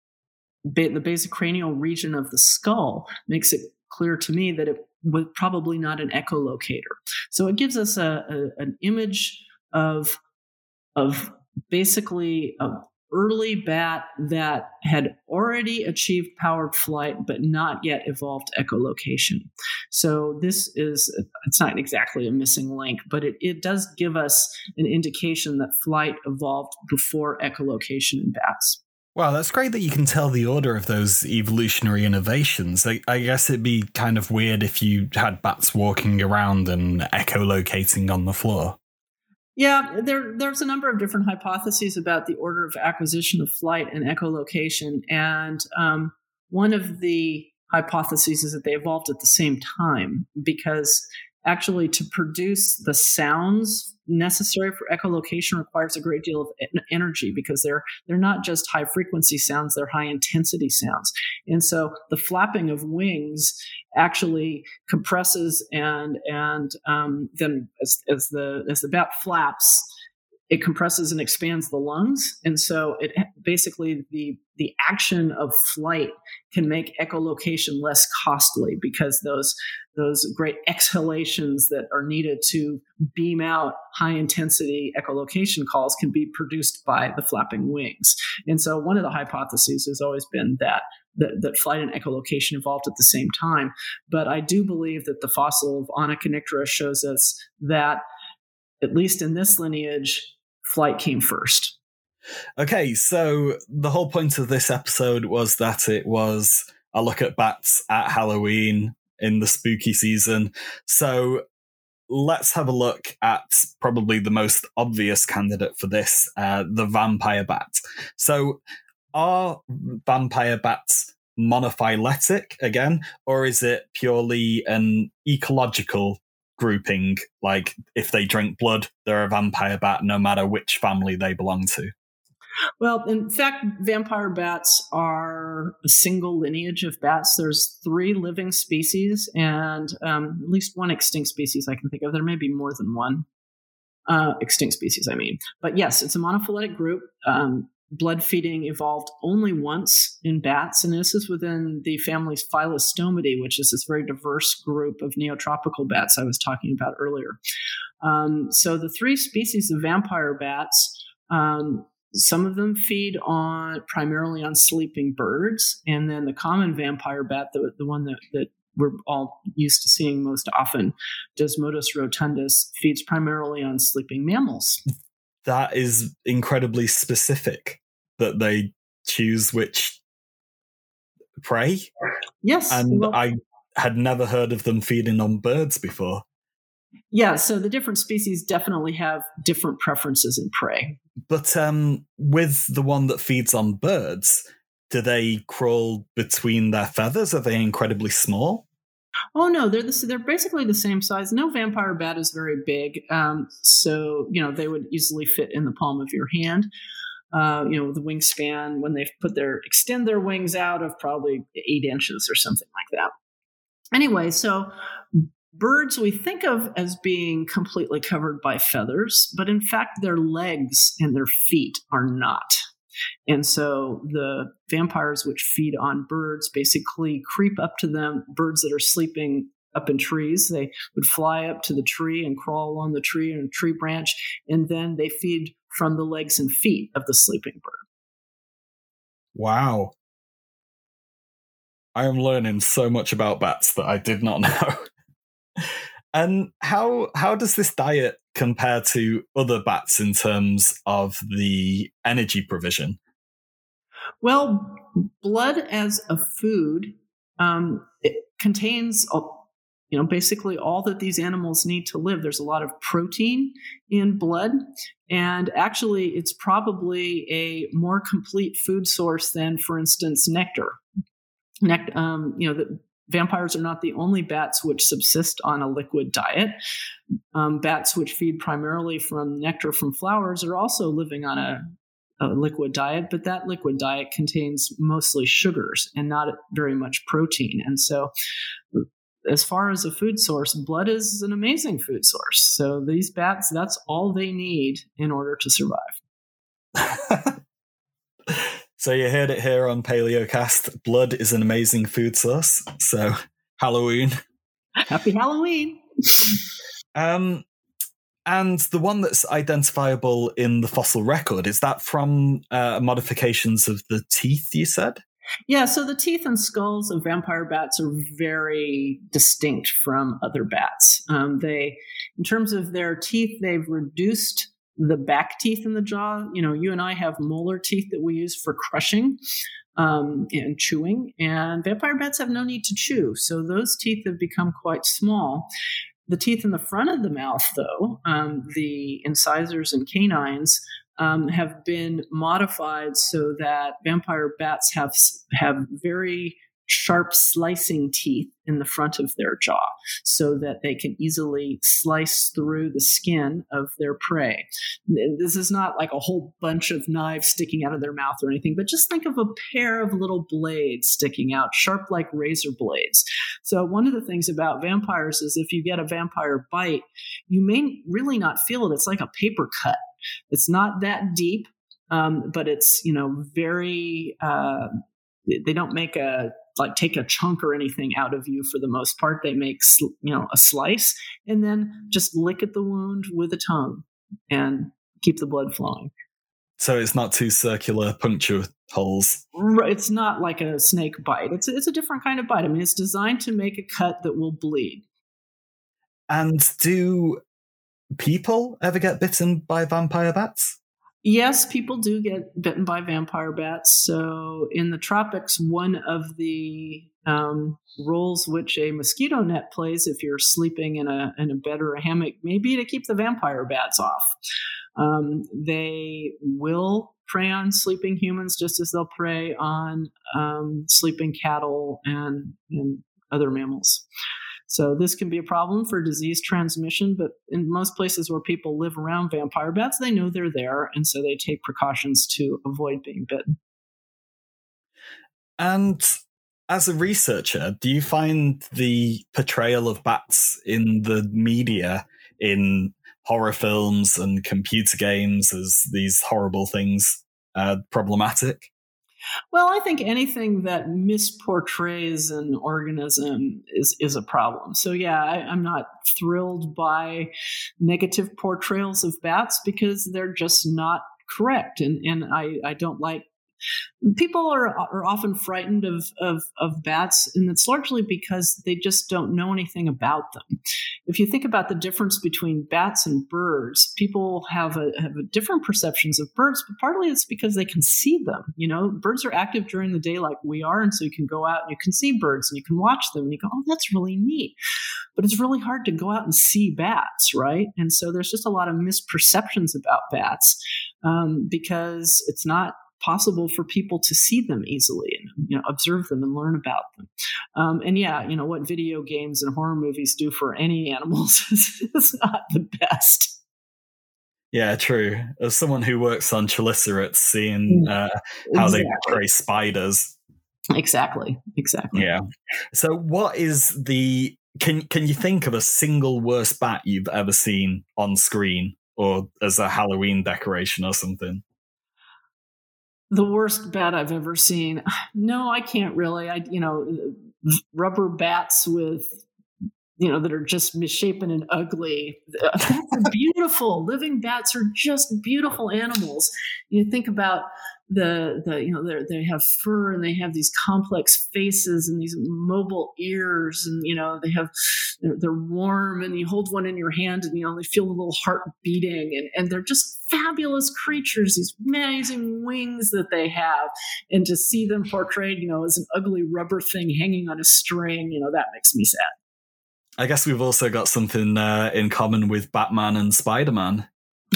Speaker 2: ba- the basicranial region of the skull makes it clear to me that it was probably not an echolocator. So it gives us a, a, an image of, of basically a early bat that had already achieved powered flight, but not yet evolved echolocation. So this is, it's not exactly a missing link, but it, it does give us an indication that flight evolved before echolocation in bats.
Speaker 1: Wow, that's great that you can tell the order of those evolutionary innovations. I, I guess it'd be kind of weird if you had bats walking around and echolocating on the floor.
Speaker 2: Yeah, there, there's a number of different hypotheses about the order of acquisition of flight and echolocation. And um, one of the hypotheses is that they evolved at the same time, because actually to produce the sounds necessary for echolocation requires a great deal of energy, because they're they're not just high frequency sounds, they're high intensity sounds. And so the flapping of wings actually compresses, and and um, then as, as the as the bat flaps, it compresses and expands the lungs. And so it basically the the action of flight can make echolocation less costly because those those great exhalations that are needed to beam out high intensity echolocation calls can be produced by the flapping wings. And so one of the hypotheses has always been that that, that flight and echolocation evolved at the same time. But I do believe that the fossil of Onychonyctera shows us that, at least in this lineage, flight came first.
Speaker 1: Okay, so the whole point of this episode was that it was a look at bats at Halloween in the spooky season. So let's have a look at probably the most obvious candidate for this, uh, the vampire bat. So are vampire bats monophyletic again, or is it purely an ecological grouping? Like if they drink blood, they're a vampire bat no matter which family they belong to?
Speaker 2: Well, in fact, vampire bats are a single lineage of bats. There's three living species and um, at least one extinct species I can think of. There may be more than one uh, extinct species, I mean. But yes, it's a monophyletic group. Um, blood feeding evolved only once in bats, and this is within the family's Phylostomidae, which is this very diverse group of neotropical bats I was talking about earlier. Um, so the three species of vampire bats, um, some of them feed on primarily on sleeping birds, and then the common vampire bat, the, the one that, that we're all used to seeing most often, Desmodus rotundus, feeds primarily on sleeping mammals.
Speaker 1: That is incredibly specific, that they choose which prey.
Speaker 2: Yes.
Speaker 1: And
Speaker 2: well,
Speaker 1: I had never heard of them feeding on birds before.
Speaker 2: Yeah, so the different species definitely have different preferences in prey.
Speaker 1: But um, with the one that feeds on birds, do they crawl between their feathers? Are they incredibly small?
Speaker 2: Oh, no, they're the, they're basically the same size. No vampire bat is very big. Um, so, you know, they would easily fit in the palm of your hand. Uh, you know, the wingspan, when they put their, extend their wings out of probably eight inches or something like that. Anyway, so birds we think of as being completely covered by feathers, but in fact, their legs and their feet are not. And so the vampires which feed on birds basically creep up to them, birds that are sleeping up in trees. They would fly up to the tree and crawl along the tree and a tree branch, and then they feed from the legs and feet of the sleeping bird.
Speaker 1: Wow. I am learning so much about bats that I did not know. And how how does this diet compare to other bats in terms of the energy provision?
Speaker 2: Well, blood as a food, um, it contains, you know, basically all that these animals need to live. There's a lot of protein in blood, and actually, it's probably a more complete food source than, for instance, nectar. Nect- um, you know, the vampires are not the only bats which subsist on a liquid diet. Um, bats which feed primarily from nectar from flowers are also living on a, a liquid diet, but that liquid diet contains mostly sugars and not very much protein. And so as far as a food source, blood is an amazing food source. So these bats, that's all they need in order to survive.
Speaker 1: So you heard it here on PaleoCast. Blood is an amazing food source. So Halloween.
Speaker 2: Happy Halloween.
Speaker 1: um, and the one that's identifiable in the fossil record, is that from uh, modifications of the teeth, you said?
Speaker 2: Yeah, so the teeth and skulls of vampire bats are very distinct from other bats. Um, they, in terms of their teeth, they've reduced the back teeth in the jaw. You know, you and I have molar teeth that we use for crushing um, and chewing, and vampire bats have no need to chew. So those teeth have become quite small. The teeth in the front of the mouth, though, um, the incisors and canines, um, have been modified so that vampire bats have have very sharp slicing teeth in the front of their jaw so that they can easily slice through the skin of their prey. This is not like a whole bunch of knives sticking out of their mouth or anything, but just think of a pair of little blades sticking out, sharp like razor blades. So one of the things about vampires is if you get a vampire bite, you may really not feel it. It's like a paper cut. It's not that deep, um, but it's, you know, very, uh, they don't make a, like take a chunk or anything out of you for the most part. They make, you know, a slice and then just lick at the wound with a tongue and keep the blood flowing.
Speaker 1: So it's not two circular puncture holes.
Speaker 2: It's not like a snake bite. It's it's a different kind of bite. I mean, it's designed to make a cut that will bleed.
Speaker 1: And do people ever get bitten by vampire bats?
Speaker 2: Yes, people do get bitten by vampire bats. So in the tropics, one of the um, roles which a mosquito net plays if you're sleeping in a in a bed or a hammock may be to keep the vampire bats off. Um, they will prey on sleeping humans just as they'll prey on um, sleeping cattle and, and other mammals. So this can be a problem for disease transmission, but in most places where people live around vampire bats, they know they're there, and so they take precautions to avoid being bitten.
Speaker 1: And as a researcher, do you find the portrayal of bats in the media, in horror films and computer games, as these horrible things, uh, problematic?
Speaker 2: Well, I think anything that misportrays an organism is, is a problem. So, yeah, I, I'm not thrilled by negative portrayals of bats because they're just not correct. And, and I, I don't like people are are often frightened of, of of bats, and it's largely because they just don't know anything about them. If you think about the difference between bats and birds, people have a have a different perceptions of birds, but partly it's because they can see them. You know, birds are active during the day like we are, and so you can go out and you can see birds and you can watch them and you go, oh, that's really neat. But it's really hard to go out and see bats, right? And so there's just a lot of misperceptions about bats um, because it's not possible for people to see them easily and, you know, observe them and learn about them. Um, and yeah, you know, what video games and horror movies do for any animals is, is not the best.
Speaker 1: Yeah, true. As someone who works on chelicerates, seeing uh, how exactly. they portray spiders.
Speaker 2: Exactly. Exactly.
Speaker 1: Yeah. So what is the, can, can you think of a single worst bat you've ever seen on screen or as a Halloween decoration or something?
Speaker 2: The worst bat I've ever seen. No, I can't really. I, you know, rubber bats with, you know, that are just misshapen and ugly. Bats are beautiful. Living bats are just beautiful animals. You think about the, the, you know, they have fur and they have these complex faces and these mobile ears, and, you know, they have, they're, they're warm, and you hold one in your hand and, you know, they feel a little heart beating, and, and they're just fabulous creatures, these amazing wings that they have. And to see them portrayed, you know, as an ugly rubber thing hanging on a string, you know, that makes me sad.
Speaker 1: I guess we've also got something uh, in common with Batman and Spider-Man.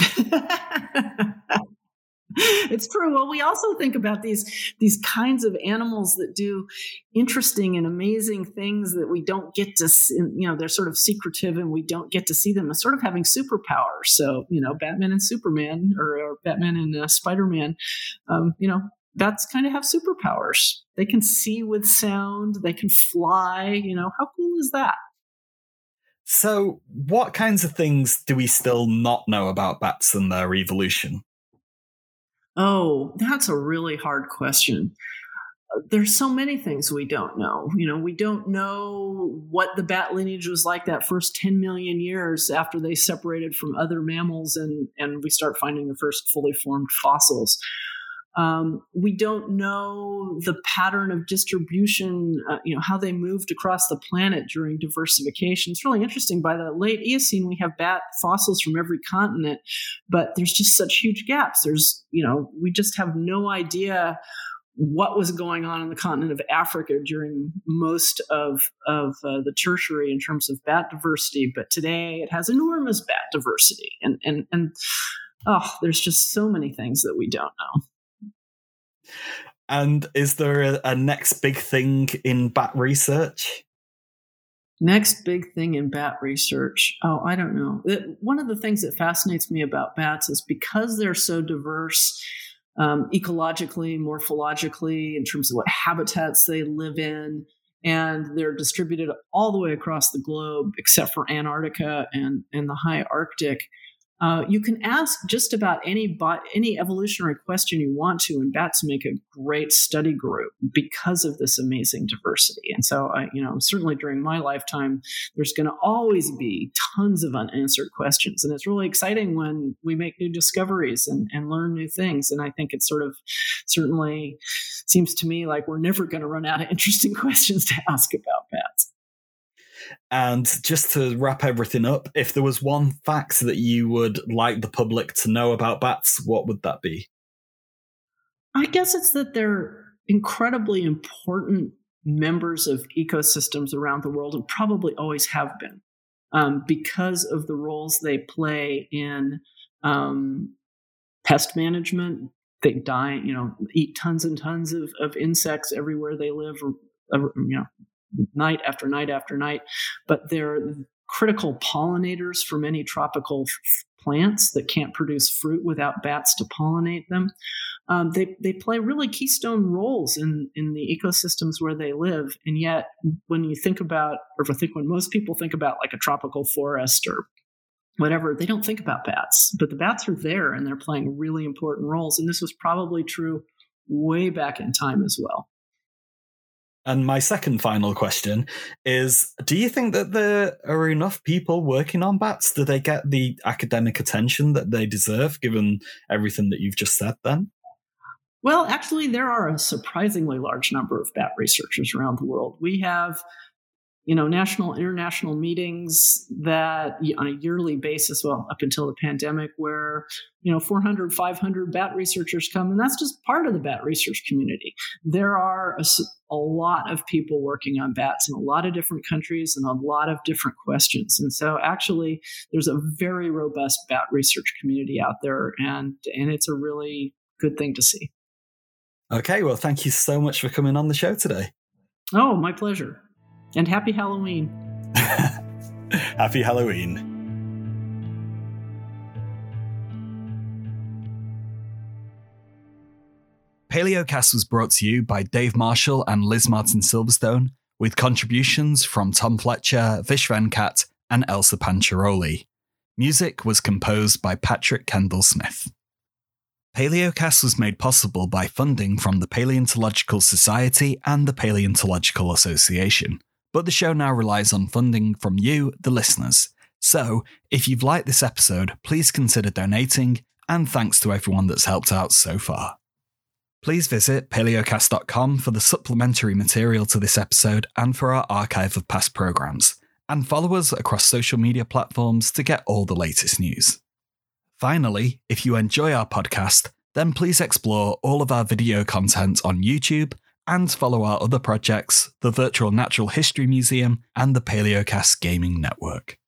Speaker 2: It's true. Well, we also think about these these kinds of animals that do interesting and amazing things that we don't get to see. You know, they're sort of secretive and we don't get to see them as sort of having superpowers. So, you know, Batman and Superman, or, or Batman and uh, Spider-Man, um, you know, bats kind of have superpowers. They can see with sound. They can fly. You know, how cool is that?
Speaker 1: So what kinds of things do we still not know about bats and their evolution?
Speaker 2: Oh, that's a really hard question. There's so many things we don't know. You know, we don't know what the bat lineage was like that first ten million years after they separated from other mammals and, and we start finding the first fully formed fossils. Um, we don't know the pattern of distribution, uh, you know, how they moved across the planet during diversification. It's really interesting. By the late Eocene, we have bat fossils from every continent, but there's just such huge gaps. There's, you know, we just have no idea what was going on in the continent of Africa during most of, of uh, the tertiary in terms of bat diversity. But today it has enormous bat diversity. And, and, and oh, there's just so many things that we don't know.
Speaker 1: And is there a, a next big thing in bat research?
Speaker 2: Next big thing in bat research? Oh, I don't know. It, one of the things that fascinates me about bats is because they're so diverse, um, ecologically, morphologically, in terms of what habitats they live in, and they're distributed all the way across the globe, except for Antarctica and, and the high Arctic. Uh, you can ask just about any bot, any evolutionary question you want to, and bats make a great study group because of this amazing diversity. And so, I, you know, certainly during my lifetime, there's going to always be tons of unanswered questions, and it's really exciting when we make new discoveries and, and learn new things. And I think it sort of certainly seems to me like we're never going to run out of interesting questions to ask about bats.
Speaker 1: And just to wrap everything up, if there was one fact that you would like the public to know about bats, what would that be?
Speaker 2: I guess it's that they're incredibly important members of ecosystems around the world, and probably always have been, um, because of the roles they play in um, pest management. They die, you know, eat tons and tons of, of insects everywhere they live, or, or, you know, night after night after night. But they're critical pollinators for many tropical f- plants that can't produce fruit without bats to pollinate them. Um, they they play really keystone roles in, in the ecosystems where they live. And yet, when you think about, or I think when most people think about like a tropical forest or whatever, they don't think about bats. But the bats are there, and they're playing really important roles. And this was probably true way back in time as well.
Speaker 1: And my second final question is, do you think that there are enough people working on bats? Do they get the academic attention that they deserve, given everything that you've just said then?
Speaker 2: Well, actually, there are a surprisingly large number of bat researchers around the world. We have, you know, national, international meetings that on a yearly basis, well, up until the pandemic, where, you know, four hundred, five hundred bat researchers come, and that's just part of the bat research community. There are a, a lot of people working on bats in a lot of different countries and a lot of different questions. And so actually, there's a very robust bat research community out there, and, and it's a really good thing to see.
Speaker 1: Okay, well, thank you so much for coming on the show today.
Speaker 2: Oh, my pleasure. And happy Halloween.
Speaker 1: Happy Halloween. Paleocast was brought to you by Dave Marshall and Liz Martin Silverstone, with contributions from Tom Fletcher, Vish Venkat, and Elsa Pancharoli. Music was composed by Patrick Kendall Smith. Paleocast was made possible by funding from the Paleontological Society and the Paleontological Association, but the show now relies on funding from you, the listeners. So, if you've liked this episode, please consider donating, and thanks to everyone that's helped out so far. Please visit paleocast dot com for the supplementary material to this episode and for our archive of past programs, and follow us across social media platforms to get all the latest news. Finally, if you enjoy our podcast, then please explore all of our video content on YouTube and follow our other projects, the Virtual Natural History Museum and the Paleocast Gaming Network.